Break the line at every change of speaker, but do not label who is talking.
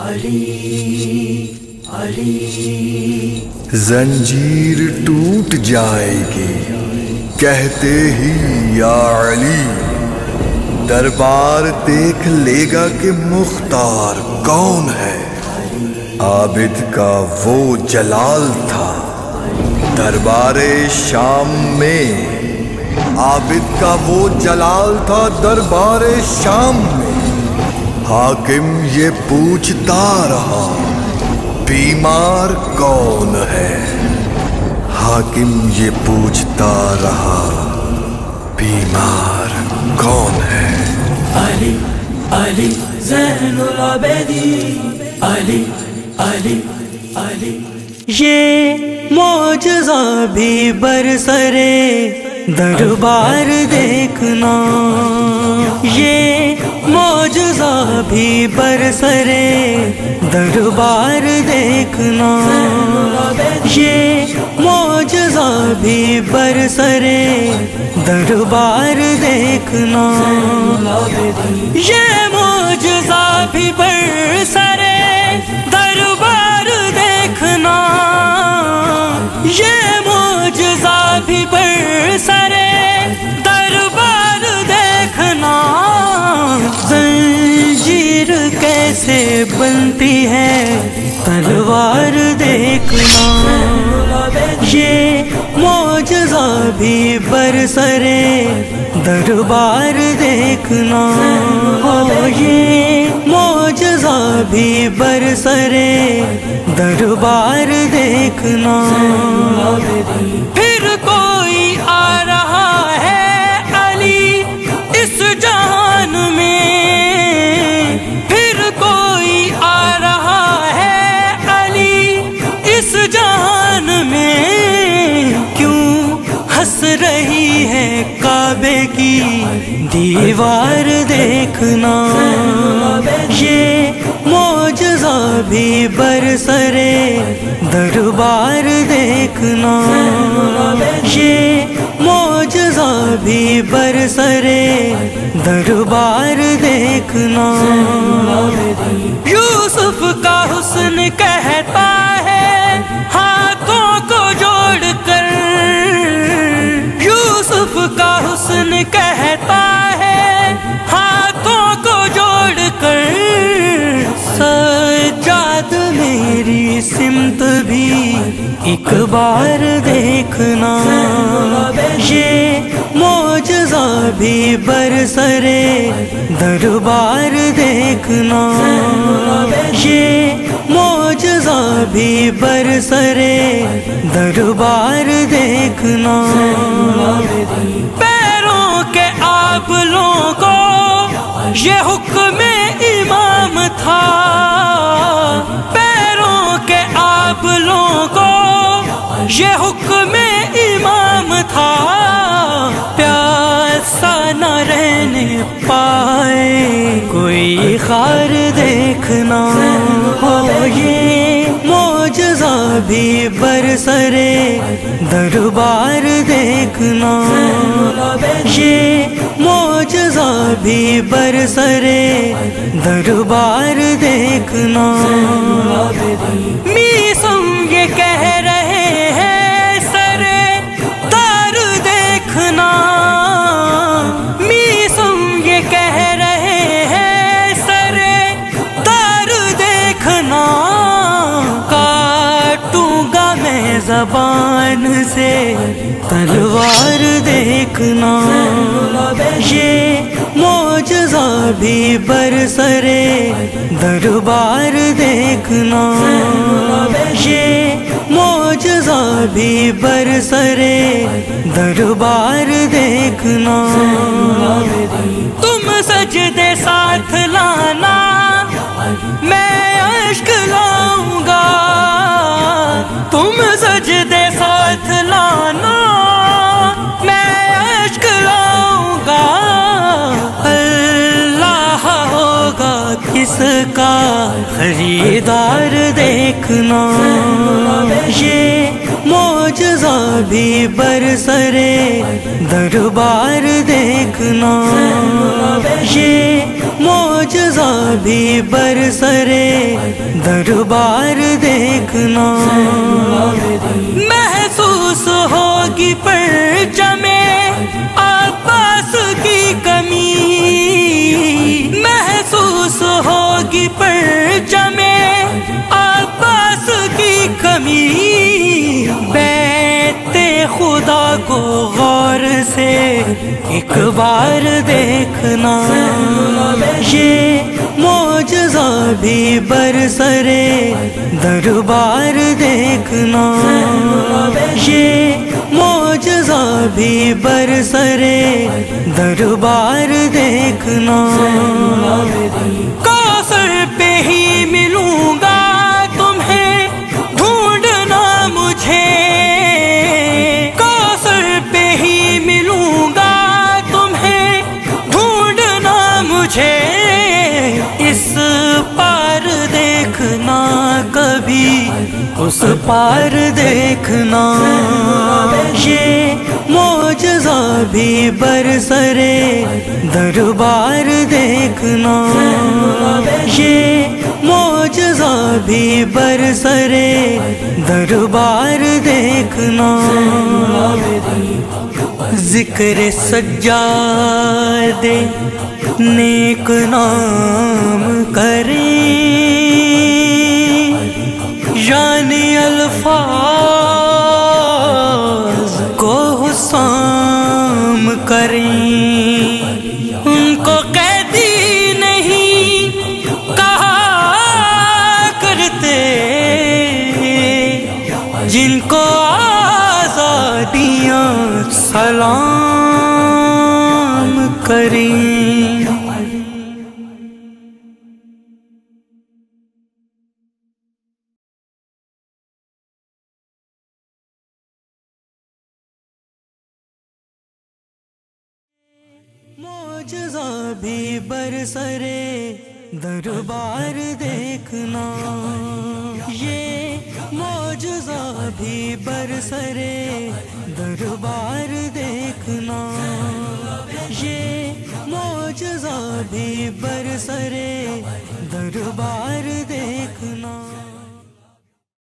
زنجیر ٹوٹ جائے گی کہتے ہی یا علی، دربار دیکھ لے گا کہ مختار کون ہے۔ عابد کا وہ جلال تھا دربار شام میں، عابد کا وہ جلال تھا دربار شام میں۔ حاکم یہ پوچھتا رہا بیمار کون ہے، حاکم یہ پوچھتا رہا بیمار کون ہے۔
علی علی زین العابدین، علی علی علی۔ یہ معجزہ بھی برسرے دربار دیکھنا، یہ معجزہ بھی برسرے دربار دیکھنا، یہ معجزہ بھی برسرے دربار دیکھنا، یہ معجزہ بھی برسرے دربار دیکھنا، یہ معجزہ بھی برسرے دربار دیکھنا۔ زنجیر کیسے بنتی ہے تلوار دیکھنا، یہ معجزہ بھی برسرے دربار دیکھنا، یہ معجزہ بھی برسرے دربار دیکھنا۔ پھر کوئی آ رہا ہے علی اس جہان میں، پھر کوئی آ رہا ہے علی اس جہان میں، کیوں ہنس رہی ہے کعبے کی دیوار دیکھنا، یہ معجزہ بھی برسرے دربار دیکھنا، یہ معجزہ بھی برسرے دربار دیکھنا۔ یوسف کا حسن کہتا ہے ہاتھوں کو جوڑ کر، یوسف کا حسن کہتا ہے ہاتھوں کو جوڑ کر، سجاد میری سمت بھی ایک بار دیکھنا، یہ معجزہ بھی برسرے دربار دیکھنا، یہ معجزہ بھی برسرے دربار دیکھنا۔ پیروں کے آبلوں کو یہ حکم امام تھا، پیروں کے آبلوں کو یہ حکم امام تھا، پیاسا نہ رہنے پائے کوئی خار دیکھنا، یہ معجزہ بھی برسرے دربار دیکھنا، یہ معجزہ بھی برسرے دربار دیکھنا۔ میسم یہ کہہ رہے ہیں سرے دار دیکھنا، میسم یہ کہہ رہے ہیں سرے دار دیکھنا، کاٹوں گا میں زبان سے تلوار دیکھنا، یہ معجزہ بھی برسرے دربار دیکھنا، یہ معجزہ بھی برسرے دربار دیکھنا۔ تم سجدے ساتھ لانا میں اشک لاؤں گا، تم سجدے ساتھ لانا میں اشک لاؤں گا، اللہ ہوگا کس کا خریدار دیکھنا، یہ معجزہ بھی برسرے دربار دیکھنا، یہ معجزہ بھی برسرے دربار دیکھنا، محسوس ہوگی پرچم عباس کی کمی، محسوس ہوگی پرچم عباس کی کمی، بیت خدا کو غور سے ایک بار دیکھنا، یہ معجزہ بھی برسرے دربار دیکھنا، یہ معجزہ بھی برسرے دربار دیکھنا، کوثر پہ ہی ملوں گا تمہیں ڈھونڈنا مجھے، کوثر پہ ہی ملوں گا تمہیں ڈھونڈنا مجھے، اس پار دیکھنا کبھی اس پار دیکھنا، یہ معجزہ بھی برسرے دربار دیکھنا، یہ معجزہ بھی برسرے دربار دیکھنا، ذکر سجاد نیک نام کریں، یعنی الفاظ کو حسام کریں، ان کو قیدی نہیں کہا کرتے، جن کو آزادیاں سلام کریں۔ معجزہ بھی برسرے دربار دیکھنا، یہ معجزہ بھی برسرے دربار دیکھنا، یہ معجزہ بھی برسرے دربار دیکھنا۔